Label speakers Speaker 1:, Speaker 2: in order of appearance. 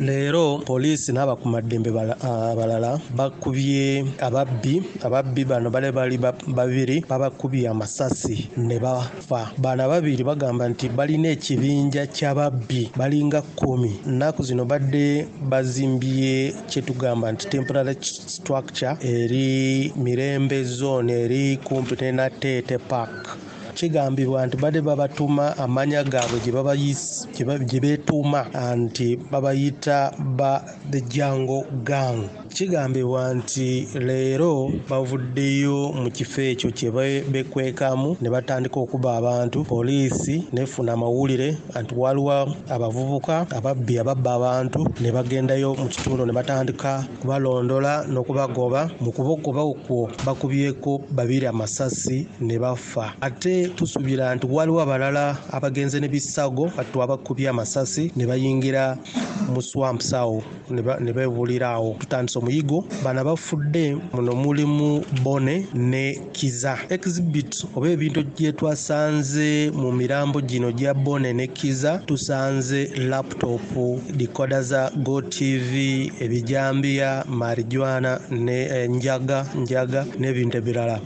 Speaker 1: Leero poliisi n'abakumaddembe abalala bakubye ababbi bano bali babiri babakubye amasasi ne bafa. Bano ababiri bagamba nti balina ekibinja ky'ababbi balinga 10. Nnaku zino badde bazimbye kye tugamba nti temporary structure eri Mirembe zone eri kumpi ne Nateete Park. Kigambibwa nti badde babatuma amanya gaabwe gye beetuuma nti babayita ba the Jungle Gang. Kigambibwa nti leero bavuddeyo mu kifo ekyo kye bekwekamu ne batandika okuba abantu. Poliisi nefuna amawulire nti waliwo abavubuka ababbi ababba abantu ne bagendayo mu kitundu ne batandika kubalondola n'okubagoba. Mu kubagoba okwo bakubyeko babiri amasasi ne bafa. Ate tusuubira nti waliwo abalala abagenze n'ebisago kati abakubye amasasi ne bayingira mu swamp sawo ne beebulirawo. Tutandise omuyigo. Bano abafudde muno mulimu Bone ne Kiza. Exhibit oba ebintu gye twasanze mu mirambo gino gya Bone ne Kiza, tusanze laptop, decoder za GoTV, ebijambiya, marijuana ne njaga n'ebintu ebirala.